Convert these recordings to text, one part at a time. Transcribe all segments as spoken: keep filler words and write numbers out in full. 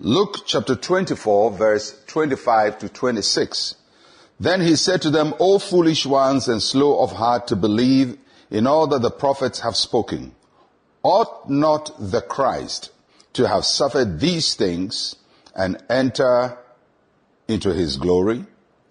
Luke chapter twenty-four, verse twenty-five to twenty-six. Then he said to them, O foolish ones and slow of heart to believe in all that the prophets have spoken. Ought not the Christ to have suffered these things and enter into his glory?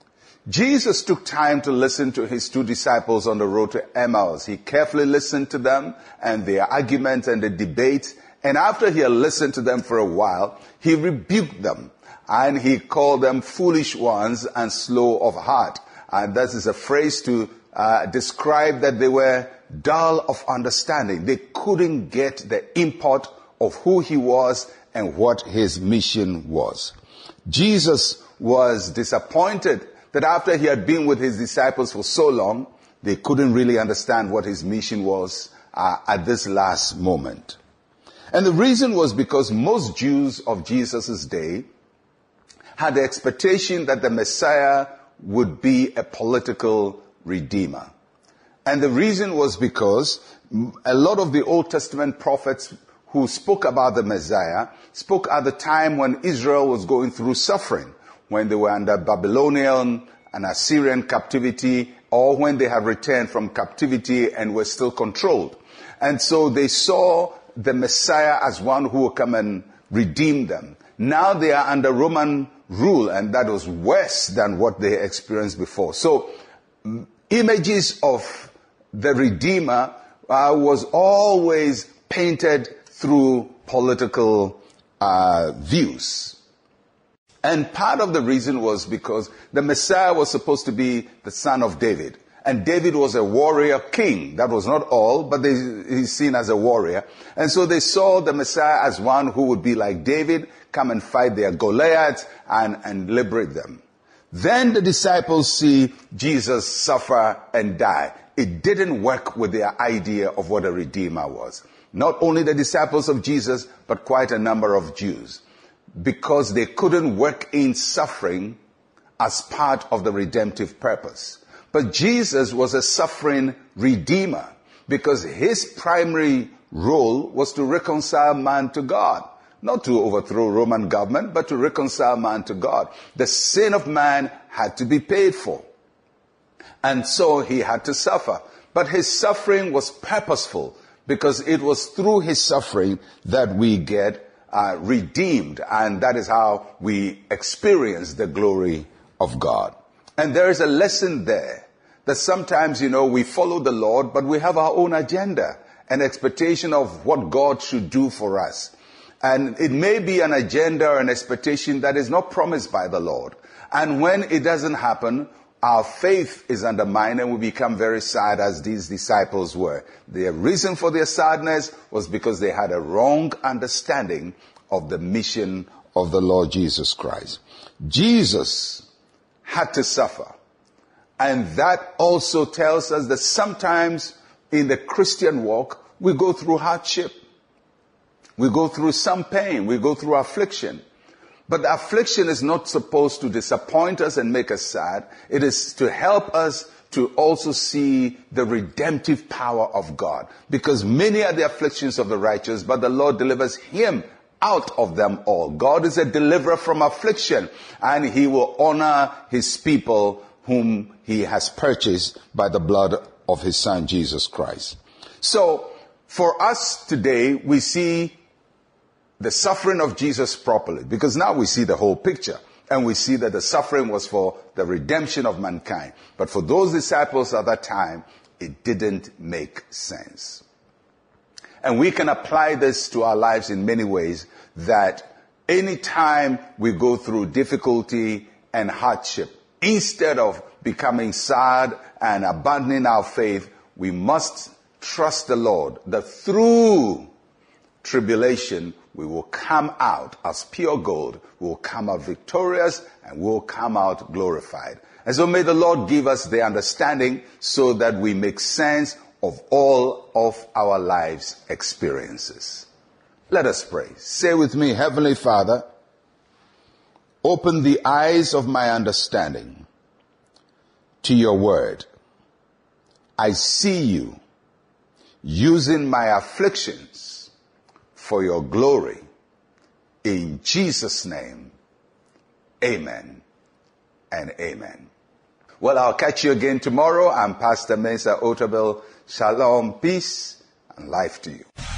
Jesus took time to listen to his two disciples on the road to Emmaus. He carefully listened to them and their arguments and the debates. And after he had listened to them for a while, he rebuked them. And he called them foolish ones and slow of heart. And that is a phrase to uh, describe that they were dull of understanding. They couldn't get the import of who he was and what his mission was. Jesus was disappointed that after he had been with his disciples for so long, they couldn't really understand what his mission was uh, at this last moment. And the reason was because most Jews of Jesus' day had the expectation that the Messiah would be a political redeemer. And the reason was because a lot of the Old Testament prophets who spoke about the Messiah spoke at the time when Israel was going through suffering, when they were under Babylonian and Assyrian captivity, or when they had returned from captivity and were still controlled. And so they saw the Messiah as one who would come and redeem them. Now they are under Roman rule, and that was worse than what they experienced before. So images of the Redeemer uh, was always painted through political uh, views. And part of the reason was because the Messiah was supposed to be the son of David. And David was a warrior king. That was not all, but they, he's seen as a warrior. And so they saw the Messiah as one who would be like David, come and fight their Goliaths and, and liberate them. Then the disciples see Jesus suffer and die. It didn't work with their idea of what a redeemer was. Not only the disciples of Jesus, but quite a number of Jews. Because they couldn't work in suffering as part of the redemptive purpose. But Jesus was a suffering redeemer because his primary role was to reconcile man to God. Not to overthrow Roman government, but to reconcile man to God. The sin of man had to be paid for. And so he had to suffer. But his suffering was purposeful because it was through his suffering that we get uh, redeemed. And that is how we experience the glory of God. And there is a lesson there that sometimes, you know, we follow the Lord, but we have our own agenda, an expectation of what God should do for us. And it may be an agenda or an expectation that is not promised by the Lord. And when it doesn't happen, our faith is undermined and we become very sad as these disciples were. The reason for their sadness was because they had a wrong understanding of the mission of the Lord Jesus Christ. Jesus had to suffer. And that also tells us that sometimes in the Christian walk, we go through hardship. We go through some pain. We go through affliction. But the affliction is not supposed to disappoint us and make us sad. It is to help us to also see the redemptive power of God. Because many are the afflictions of the righteous, but the Lord delivers him out of them all. God is a deliverer from affliction, and he will honor his people whom he has purchased by the blood of his son, Jesus Christ. So, for us today, we see the suffering of Jesus properly, because now we see the whole picture, and we see that the suffering was for the redemption of mankind. But for those disciples at that time, it didn't make sense. And we can apply this to our lives in many ways, that anytime we go through difficulty and hardship, instead of becoming sad and abandoning our faith, we must trust the Lord that through tribulation we will come out as pure gold, we will come out victorious, and we will come out glorified. And so may the Lord give us the understanding so that we make sense of all of our life's experiences. Let us pray. Say with me, Heavenly Father, open the eyes of my understanding to your word. I see you using my afflictions for your glory In Jesus' name, amen and amen. Well, I'll catch you again tomorrow. I'm Pastor Mensa Otabil. Shalom, peace, and life to you.